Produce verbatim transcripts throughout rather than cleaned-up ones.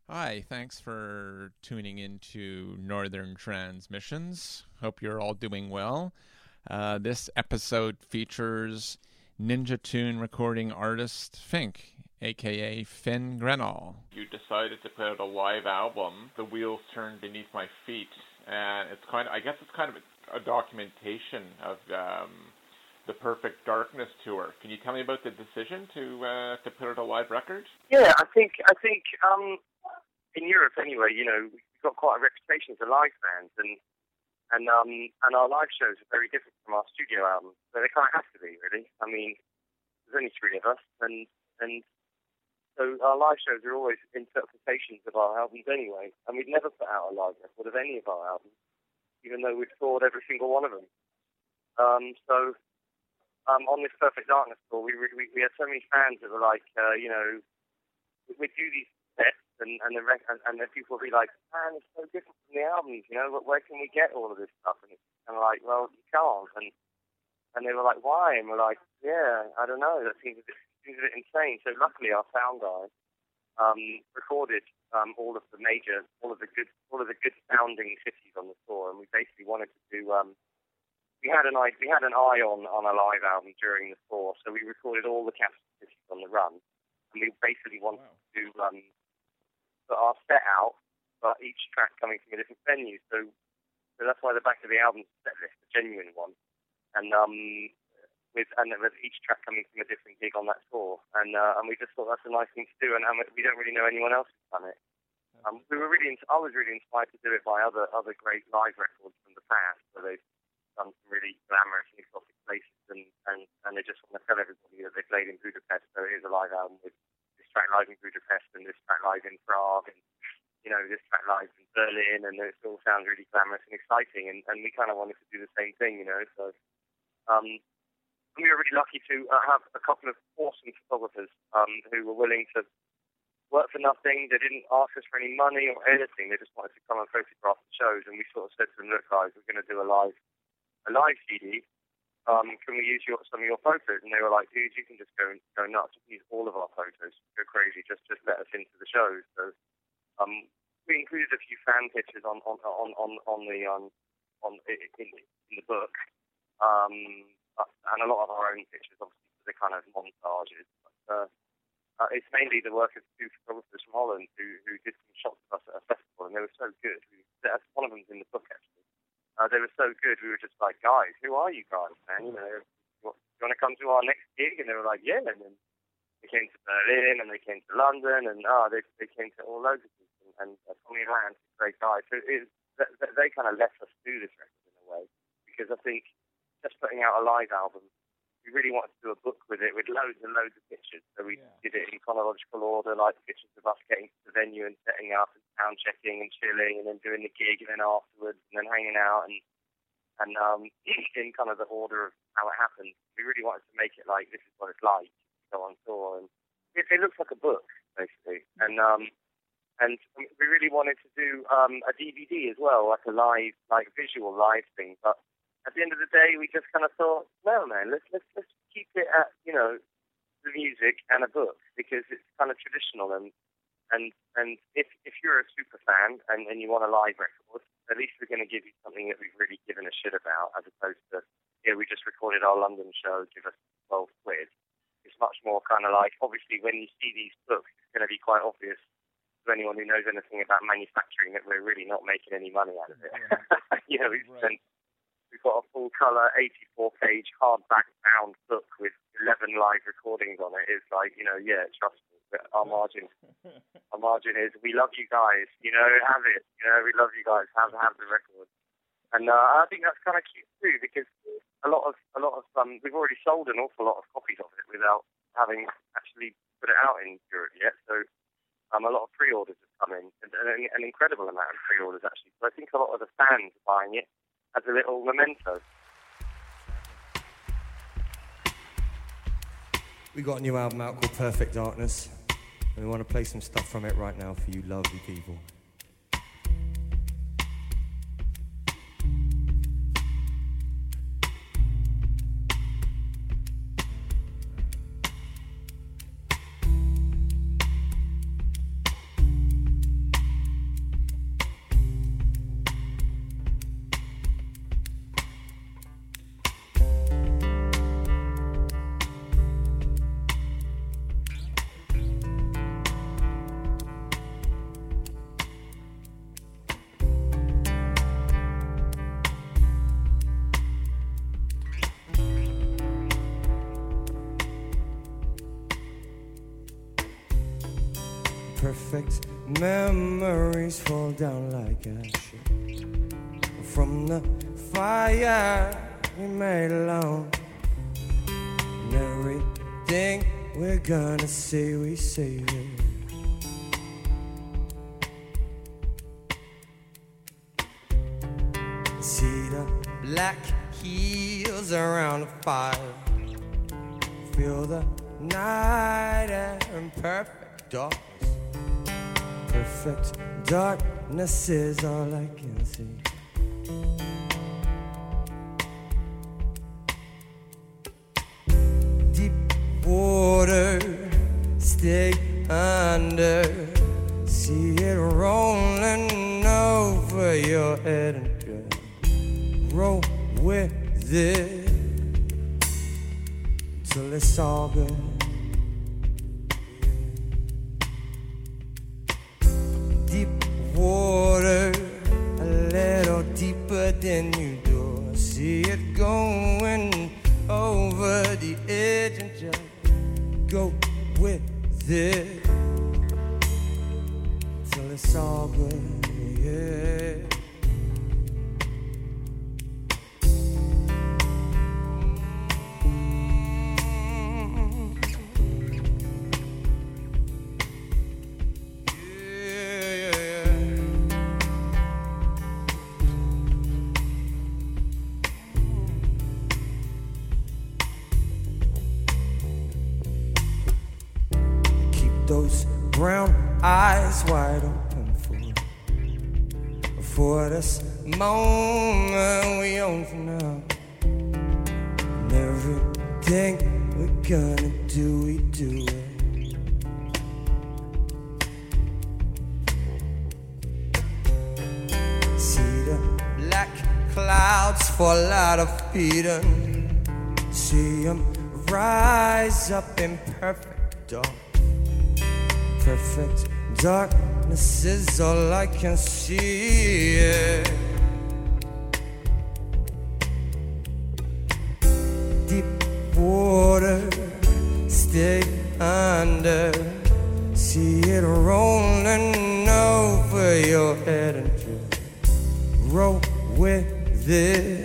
Hi, thanks for tuning into Northern Transmissions. Hope you're all doing well. Uh, this episode features Ninja Tune recording artist Fink, aka Finn Grenall. You decided to put out a live album, The Wheels Turn Beneath My Feet, and it's kind of, I guess it's kind of a, a documentation of um, the Perfect Darkness tour. Can you tell me about the decision to uh, to put out a live record? Yeah, I think I think um, in Europe anyway, you know, we've got quite a reputation as a live band, and and um, and our live shows are very different from our studio albums. So they kind of have to be, really. I mean, there's only three of us, and and so our live shows are always interpretations of our albums anyway. And we'd never put out a live record of any of our albums, even though we'd toured every single one of them. Um, so. Um, on this Perfect Darkness tour, we, we we had so many fans that were like, uh, you know, we'd do these sets, and and, the rec- and and then people would be like, man, it's so different from the albums, you know, but where can we get all of this stuff? And it's kind of like, well, you can't. And and they were like, why? And we're like, yeah, I don't know, that seems a bit, seems a bit insane. So luckily, our sound guy um, recorded um, all of the major, all of the good, all of the good sounding cities on the tour, and we basically wanted to do. Um, We had an eye, we had an eye on, on a live album during the tour, so we recorded all the capital cities on the run, and we basically wanted wow. to um, put our set out, but each track coming from a different venue. So, so that's why the back of the album is a set list, a genuine one, and um, with and with each track coming from a different gig on that tour, and uh, and we just thought that's a nice thing to do, and, and we don't really know anyone else who's done it. Um, we were really, I was really inspired to do it by other other great live records from the past, so they've done some really glamorous and exotic places, and, and, and they just want to tell everybody that they played in Budapest. So here's a live album with this track live in Budapest and this track live in Prague, and you know this track live in Berlin, and it all sounds really glamorous and exciting. And, and we kind of wanted to do the same thing, you know. So um, we were really lucky to uh, have a couple of awesome photographers um, who were willing to work for nothing. They didn't ask us for any money or anything. They just wanted to come and photograph the shows, and we sort of said to them, look, guys, we're going to do a live. a live C D, um, can we use your, some of your photos? And they were like, dude, you can just go go nuts. You can use all of our photos. Go crazy. Just just let us into the shows. So um, we included a few fan pictures on on on on, on the um, on in, in the book, um, and a lot of our own pictures, obviously, for the kind of montages. But, uh, uh, it's mainly the work of two photographers from Holland who who did some shots of us at a festival, and they were so good. We, one of them's in the book, actually. Uh, they were so good, we were just like, guys, who are you guys, man? You know, you want to come to our next gig? And they were like, yeah. And then they came to Berlin, and they came to London, and oh, they they came to all loads of people. And uh, Tommy Rand, a great guy. So it, they, they kind of let us do this record in a way, because I think just putting out a live album, we really wanted to do a book with it, with loads and loads of pictures. So we yeah. did it in chronological order, like pictures of us getting to the venue and setting up and sound checking and chilling, and then doing the gig, and then afterwards, and then hanging out, and and um, in kind of the order of how it happened. We really wanted to make it like, this is what it's like to go on tour, and it, it looks like a book, basically. And um, and we really wanted to do um, a D V D as well, like a live, like visual live thing, but at the end of the day, we just kind of thought, no, man, let's let's let's keep it at, you know, the music and a book, because it's kind of traditional, and and and if if you're a super fan and, and you want a live record, at least we're going to give you something that we've really given a shit about, as opposed to, yeah, we just recorded our London show, give us twelve quid. It's much more kind of like, obviously, when you see these books, it's going to be quite obvious to anyone who knows anything about manufacturing that we're really not making any money out of it. Yeah. You know, we've right. spent. We've got a full-colour, eighty-four page hardback-bound book with eleven live recordings on it. It's like, you know, yeah, trust me, but our margin, our margin is, we love you guys, you know, have it, you know, we love you guys, have have the record. And uh, I think that's kind of cute too, because a lot of a lot of um, we've already sold an awful lot of copies of it without having actually put it out in Europe yet. So um, a lot of pre-orders have come in, and, and an incredible amount of pre-orders actually. So I think a lot of the fans are buying it as a little memento. We got a new album out called Perfect Darkness, and we want to play some stuff from it right now for you lovely people. Perfect memories fall down like ashes from the fire we made alone. And everything we're gonna say, we say it. See the black heels around the fire. Feel the night air in perfect darkness. Perfect darkness is all I can see. Deep water, stay under. See it rolling over your head and just roll with it till it's all good. Deep water, a little deeper than you do. See it going over the edge and just go with it till it's all good, yeah. Those brown eyes wide open for for this moment we own for now. And everything we're gonna do, we do it. See the black clouds fall out of Eden. See them rise up in perfect dark. Perfect darkness is all I can see, yeah. Deep water, stay under. See it rolling over your head and just roll with it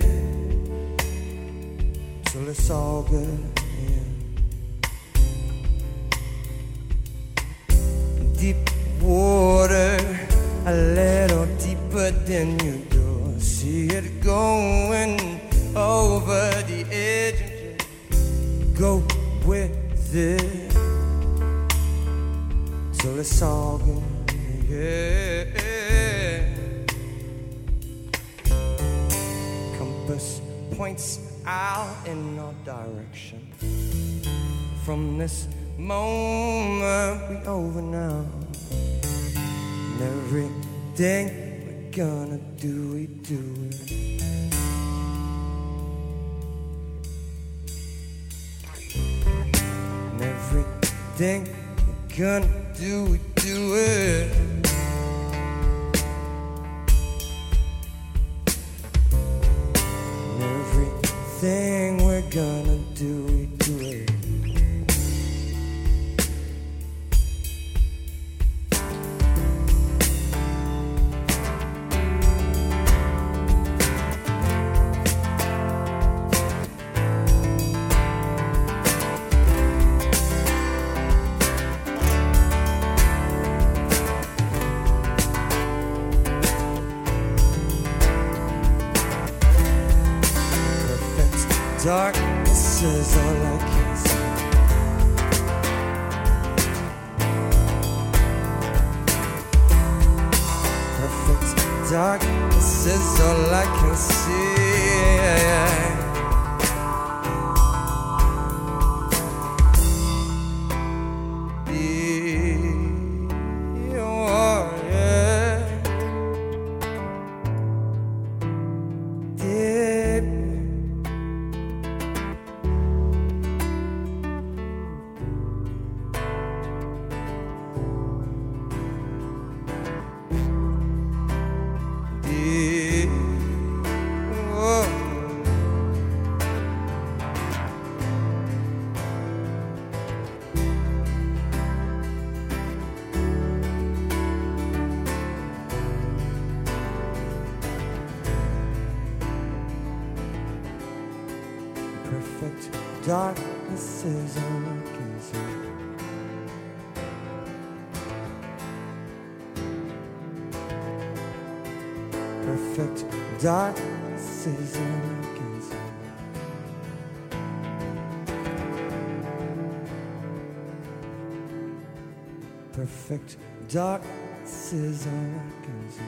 till it's all good. Deep water, a little deeper than you do. See it going over the edge and just go with it till it's all good, yeah. Compass points out in our direction. From this moment we over now. And everything we're gonna do, we do it. And everything we're gonna do, we do it. And everything we're gonna do, we do it. Darkness is all I can see. Perfect darkness is all I can see. darkness is uneasy. Perfect darkness is uneasy. Perfect darkness is uneasy.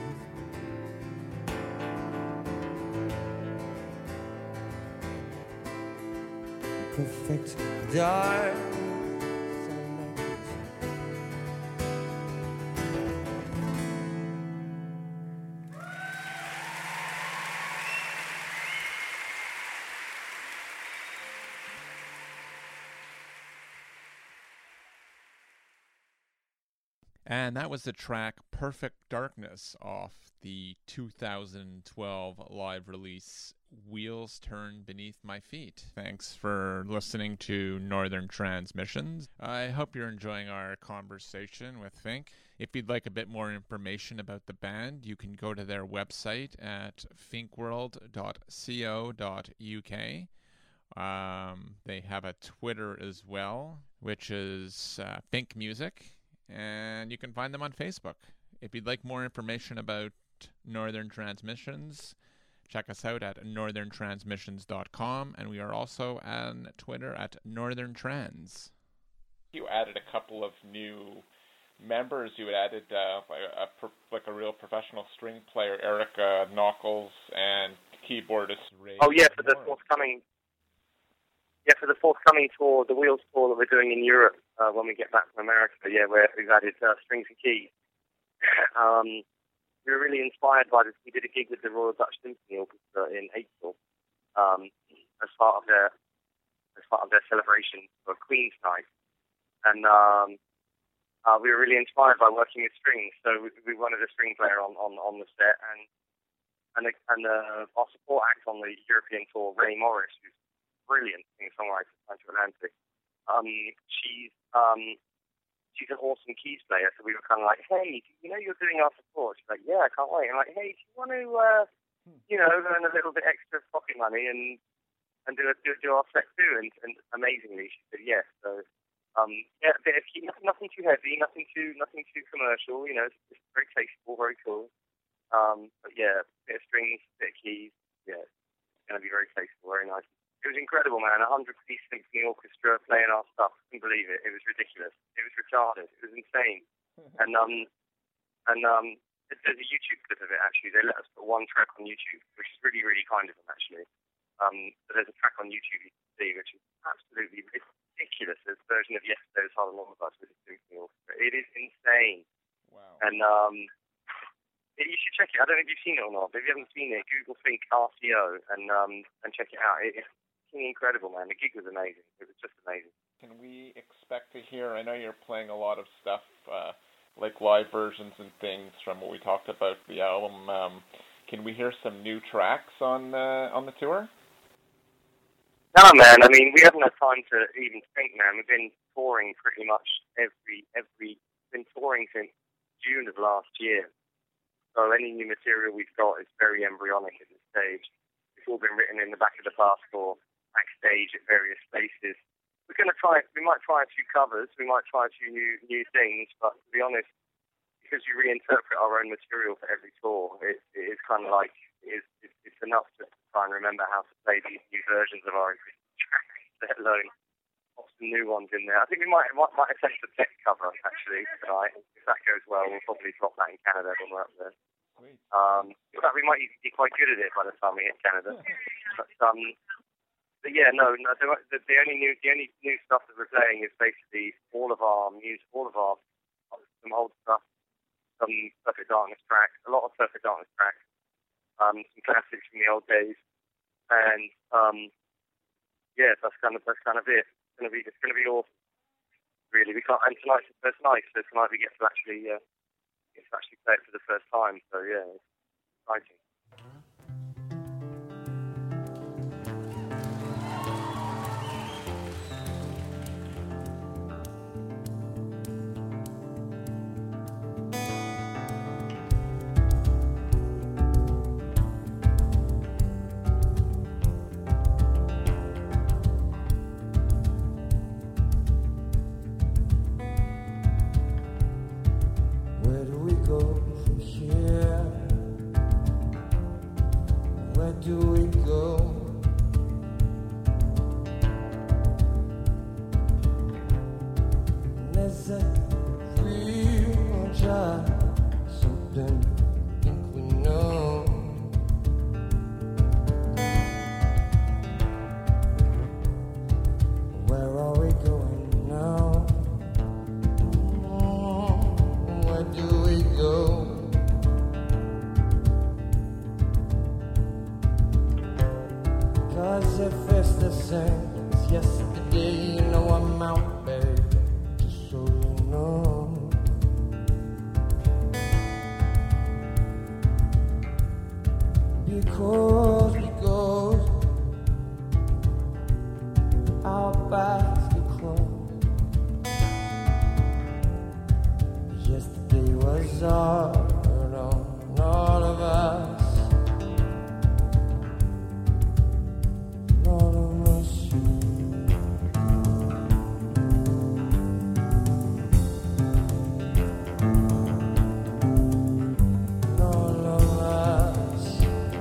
Perfect dark. And that was the track Perfect Darkness off the two thousand twelve live release Wheels Turn Beneath My Feet. Thanks for listening to Northern Transmissions. I hope you're enjoying our conversation with Fink. If you'd like a bit more information about the band, you can go to their website at finkworld dot co dot uk. Um, they have a Twitter as well, which is uh, Fink Music. And you can find them on Facebook. If you'd like more information about Northern Transmissions, check us out at northern transmissions dot com, and we are also on Twitter at Northern Trans. You added a couple of new members. You added uh, a, a pro, like a real professional string player, Erica Knuckles, and keyboardist Ray. Oh yeah, for the forthcoming. Yeah, for the forthcoming tour, the Wheels tour that we're doing in Europe uh, when we get back from America, yeah, where we've added uh, strings and keys. um, we were really inspired by this. We did a gig with the Royal Dutch Symphony Orchestra in April um, as part of their as part of their celebration for Queen's Night, and um, uh, we were really inspired by working with strings. So we, we wanted a string player on, on, on the set, and and the, and uh, our support act on the European tour, Ray Morris, who's brilliant singer-songwriter from Atlantic. Um, she's um, she's an awesome keys player, so we were kind of like, hey, you know you're doing our support? She's like, yeah, I can't wait. I'm like, hey, do you want to, uh, you know, earn a little bit extra pocket money and and do a, do, do our set too? And, and amazingly, she said yes. So um, yeah, a bit of key, nothing, nothing too heavy, nothing too nothing too commercial. You know, it's, it's very tasteful, very cool. Um, but yeah, a bit of strings, a bit of keys. Yeah, it's going to be very tasteful, very nice. It was incredible, man. A hundred-piece symphony orchestra playing our stuff. I couldn't believe it. It was ridiculous. It was retarded. It was insane. and um, and um, there's a YouTube clip of it, actually. They let us put one track on YouTube, which is really, really kind of them, actually. Um, but there's a track on YouTube you can see, which is absolutely ridiculous. There's a version of Yesterday's Harlem Omnibus with a symphony orchestra. It is insane. Wow. And um, you should check it. I don't know if you've seen it or not, but if you haven't seen it, Google Fink R C O and um, and check it out. It, incredible, man. The gig was amazing. It was just amazing. Can we expect to hear, I know you're playing a lot of stuff, uh, like live versions and things from what we talked about the album. Um, can we hear some new tracks on uh, on the tour? No, man. I mean, we haven't had time to even think, man. We've been touring pretty much every, every, been touring since June of last year. So any new material we've got is very embryonic at this stage. It's all been written in the back of the passport, backstage at various places. We're going to try, we might try a few covers, we might try a few new new things, but to be honest, because you reinterpret our own material for every tour, it, it is kind of like, it is, it's, it's enough to try and remember how to play these new versions of our existing tracks, let alone pop some new ones in there. I think we might, might, might attempt a tech cover, actually, tonight. If that goes well, we'll probably drop that in Canada when we're up there. Um, in fact, we might even be quite good at it by the time we hit Canada. But, um, But yeah, no, no. The, the only new, the only new stuff that we're playing is basically all of our music, all of our some old stuff, some Perfect Darkness tracks, a lot of Perfect Darkness tracks, um, some classics from the old days, and um, yeah, that's kind of that's kind of it. It's gonna be, it's gonna be awesome. Really, we can't. And tonight's the first night, so tonight we get to actually, uh, get to actually play it for the first time. So yeah, it's exciting. go from here? Where do we go? And is it real or just something we think we know? Where are we going now? Mm, where do we go? Cause if it's the same as yesterday, you know I'm out, baby, just so you know. Because we go our backs to close. Yesterday was hard on all of us. All of us. All of us.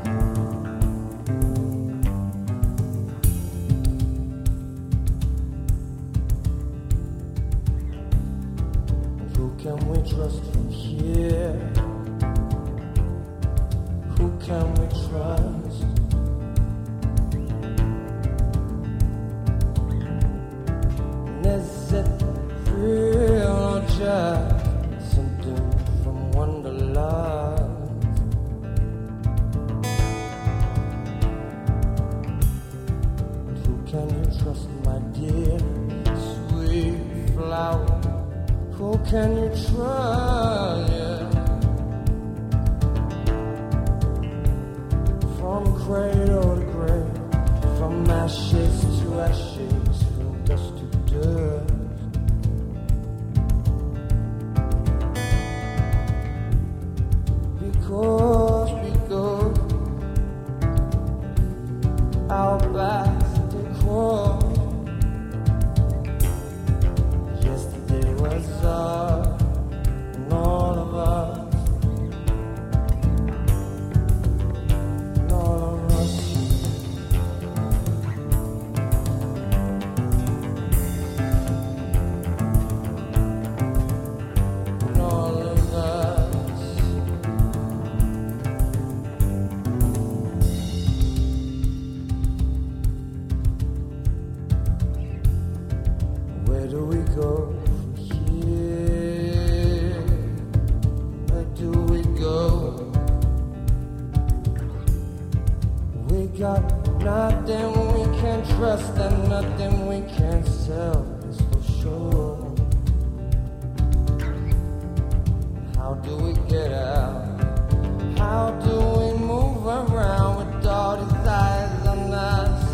Who can we trust from here? Who can we trust? And is it real or just something from Wonderland? And who can you trust, my dear sweet flower? Who can you trust? Yeah. From cradle to grave, from ashes to ashes, from dust to dust. Because we go our backs to cross. Yesterday was us, and all of us, and all of us. And all of us. Where do we go from here? Where do we go? We got nothing we can trust and nothing we can sell, it's for sure. How do we get out? How do we move around with all these eyes on us?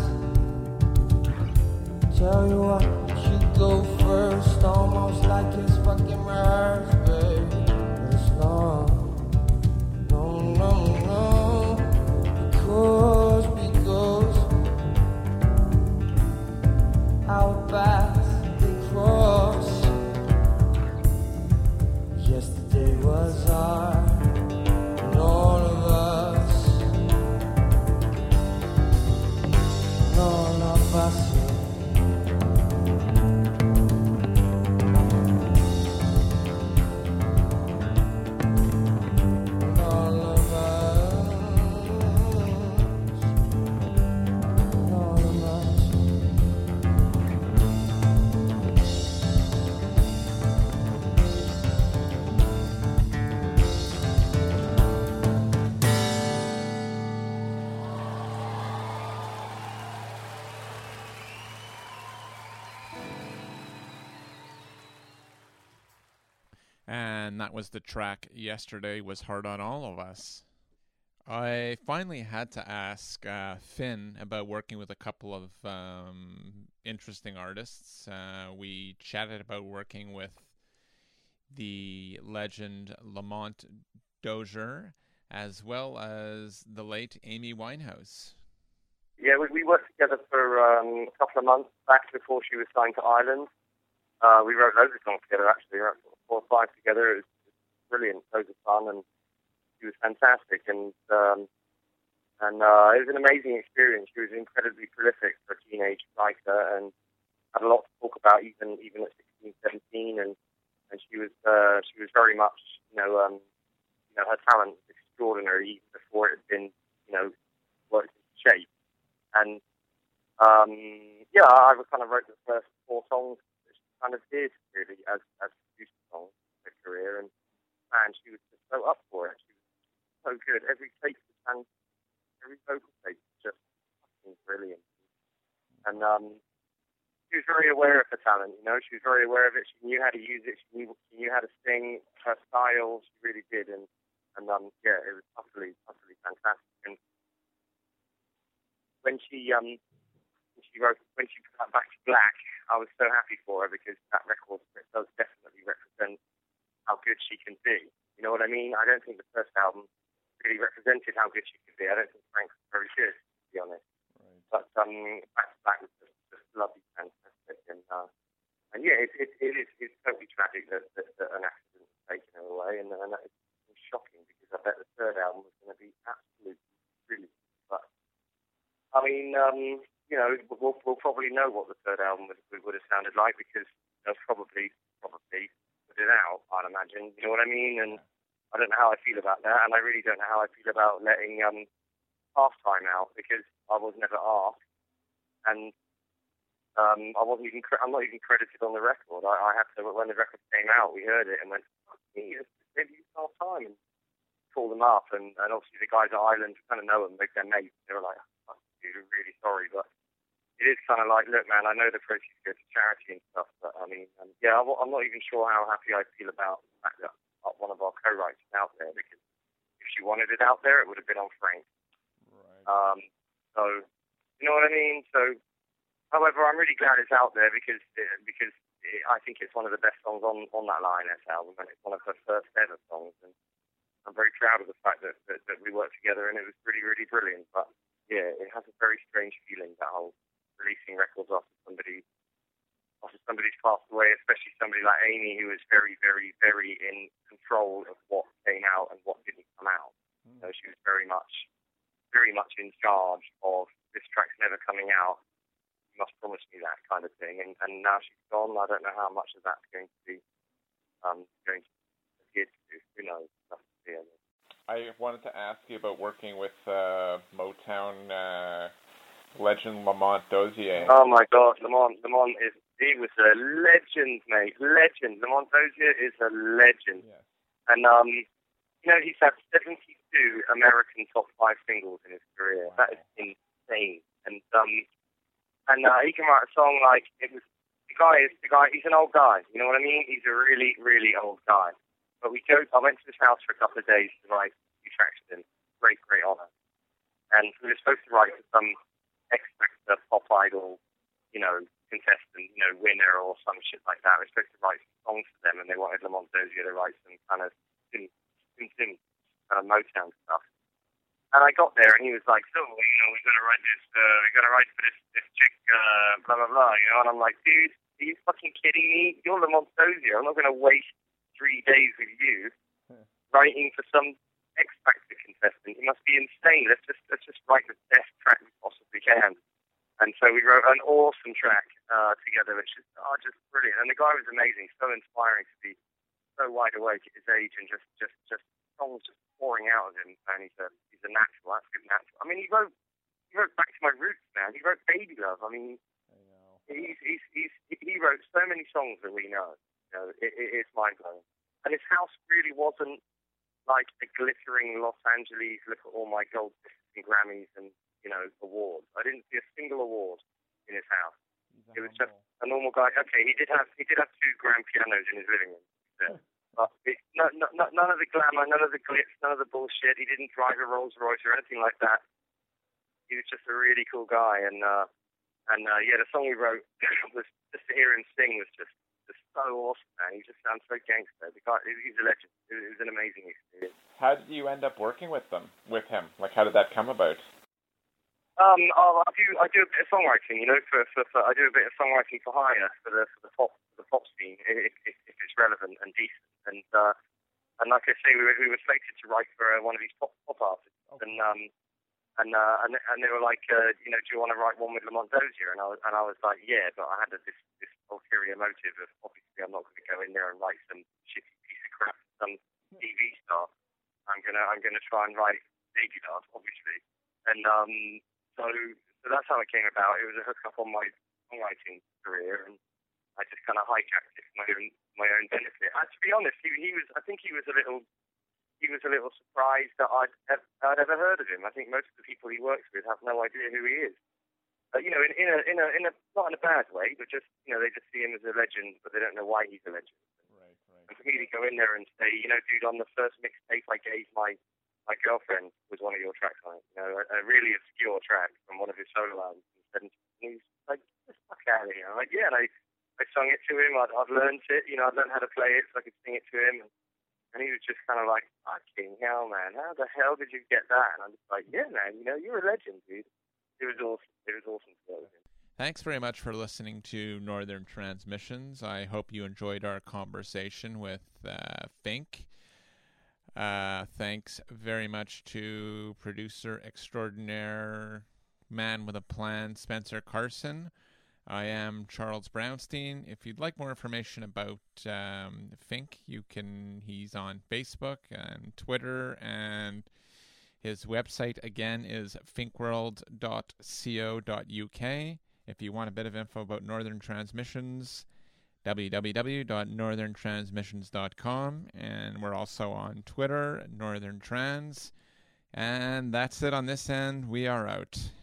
Tell you what, you go first, almost like it's fucking rehearsed, baby. But it's not. No, no, no. Because, because our backs they cross. Yesterday was hard, and all of us, and all of us. And that was the track Yesterday Was Hard on All of Us. I finally had to ask uh, Finn about working with a couple of um, interesting artists. Uh, we chatted about working with the legend Lamont Dozier, as well as the late Amy Winehouse. Yeah, we, we worked together for um, a couple of months back before she was signed to Island. Uh, we wrote loads of songs together, actually. We wrote four or five together. It was brilliant, loads of fun, and she was fantastic. And um, and uh, it was an amazing experience. She was incredibly prolific for a teenage writer, and had a lot to talk about, even even at sixteen, seventeen. And and she was uh, she was very much, you know, um, you know, her talent was extraordinary even before it had been, you know, worked into shape. And um, yeah, I kind of wrote the first four songs that she kind of did really as as produced songs in her career, and man, she was just so up for it. She was so good. Every take was and every vocal take was just fucking brilliant. And um, she was very aware of her talent. You know, she was very aware of it. She knew how to use it. She knew she knew how to sing. Her style, she really did. And and um, yeah, it was utterly utterly fantastic. And when she um. She wrote, when she got Back to Black, I was so happy for her because that record does definitely represent how good she can be. You know what I mean? I don't think the first album really represented how good she could be. I don't think Frank was very good, to be honest. Right. But um, Back to Black was just, just lovely, fantastic. And, uh, and yeah, it, it, it is it's totally tragic that, that, that an accident was taken her away, and, and that is shocking because I bet the third album was going to be absolutely brilliant. But, I mean, um, you know, we'll, we'll probably know what the third album would, would have sounded like because they'll probably, probably put it out, I'd imagine. You know what I mean? And I don't know how I feel about that, and I really don't know how I feel about letting um, Halftime out because I was never asked, and um, I wasn't even, I'm not even credited on the record. I, I have to, when the record came out, we heard it and went, fuck me, maybe it's Halftime, and called them up, and, and obviously the guys at Island kind of know them, they're mates. They were like, oh, dude, I'm really sorry, but it is kind of like, look, man, I know the proceeds go to charity and stuff, but I mean, um, yeah, I'm not even sure how happy I feel about the fact that one of our co-writers is out there, because if she wanted it out there, it would have been on Frank. Right. Um, so, you know what I mean? So, however, I'm really glad it's out there because because it, I think it's one of the best songs on, on that Lioness album, and it's one of her first ever songs, and I'm very proud of the fact that, that, that we worked together, and it was really, really brilliant. But yeah, it has a very strange feeling, that whole releasing records after somebody after somebody's passed away, especially somebody like Amy, who was very, very, very in control of what came out and what didn't come out. Mm. You know, she was very much, very much in charge of this track's never coming out. You must promise me that kind of thing. And and now she's gone. I don't know how much of that's going to be um going to adhere to. Who knows? That's the end. I wanted to ask you about working with uh, Motown uh, legend Lamont Dozier. Oh my God, Lamont! Lamont is he was a legend, mate. Legend. Lamont Dozier is a legend. Yeah. And um, you know, he's had seventy-two American top five singles in his career. Wow. That is insane. And um, and uh, he can write a song like it was. The guy is the guy. He's an old guy. You know what I mean? He's a really, really old guy. But we go. I went to his house for a couple of days to write a few tracks with him. Great, great honor. And we were supposed to write for some X Factor, Pop Idol, you know, contestant, you know, winner or some shit like that. We were supposed to write some songs for them, and they wanted Lamont Dozier to write some kind of sim, sim, sim, kind of Motown stuff. And I got there, and he was like, "So, you know, we're gonna write this. Uh, we're gonna write for this this chick, uh, blah blah blah." You know, and I'm like, "Dude, are you fucking kidding me? You're Lamont Dozier. I'm not gonna waste three days with you writing for some X Factor contestant. You must be insane. Let's just let's just write the best track we possibly can." And so we wrote an awesome track uh, together, which is oh, just brilliant. And the guy was amazing, so inspiring to be so wide awake at his age, and just just just songs just pouring out of him. And he's a he's a natural, absolute natural. I mean, he wrote he wrote Back to My Roots, man. He wrote Baby Love. I mean, I know. he's he's he's he wrote so many songs that we know. You know, it, it, it's mind blowing. And his house really wasn't like a glittering Los Angeles, look at all my gold and Grammys and, you know, awards. I didn't see a single award in his house. It was just a normal guy. Okay, he did have he did have two grand pianos in his living room. Yeah. But it, no, no, no, none of the glamour, none of the glitz, none of the bullshit. He didn't drive a Rolls Royce or anything like that. He was just a really cool guy. And uh, and uh, yeah, the song we wrote was just to hear him sing was just. So awesome, man. He just sounds so gangster. The guy, he's a legend. It was an amazing experience. How did you end up working with them, with him? Like, how did that come about? Um, oh, I do, I do a bit of songwriting. You know, for, for, for I do a bit of songwriting for hire for the for the pop for the pop scene, if, if, if it's relevant and decent. And uh, and like I say, we were, we were slated to write for uh, one of these pop, pop artists, okay. and um, and uh, and and they were like, uh, you know, do you want to write one with Lamont Dozier? And I was and I was like, yeah, but I had a, this this ulterior motive of obviously I'm not going to go in there and write some shitty piece of crap, some T V star. I'm gonna I'm gonna try and write Baby Love, obviously, and um, so so that's how it came about. It was a hookup on my songwriting career, and I just kind of hijacked it for my own my own benefit. And to be honest, he he was I think he was a little he was a little surprised that I'd ever, I'd ever heard of him. I think most of the people he works with have no idea who he is. Uh, you know, in, in a in a in a not in a bad way, but just you know they just see him as a legend, but they don't know why he's a legend. Right, right. And for me to go in there and say, you know, dude, on the first mixtape I gave my my girlfriend was one of your tracks on it. You know, a, a really obscure track from one of his solo albums. And he's like, get the fuck out of here. I'm like, yeah, and I. I sung it to him. I'd, I'd learned it. You know, I'd learned how to play it so I could sing it to him. And, and he was just kind of like, fucking hell, man. How the hell did you get that? And I'm just like, yeah, man, you know, you're a legend, dude. It was awesome. It was awesome to go with him. Thanks very much for listening to Northern Transmissions. I hope you enjoyed our conversation with uh, Fink. Uh, thanks very much to producer extraordinaire, man with a plan, Spencer Carson. I am Charles Brownstein. If you'd like more information about um, Fink, you can. He's on Facebook and Twitter, and his website again is finkworld dot co dot u k. If you want a bit of info about Northern Transmissions, w w w dot northern transmissions dot com, and we're also on Twitter, Northern Trans. And that's it on this end. We are out.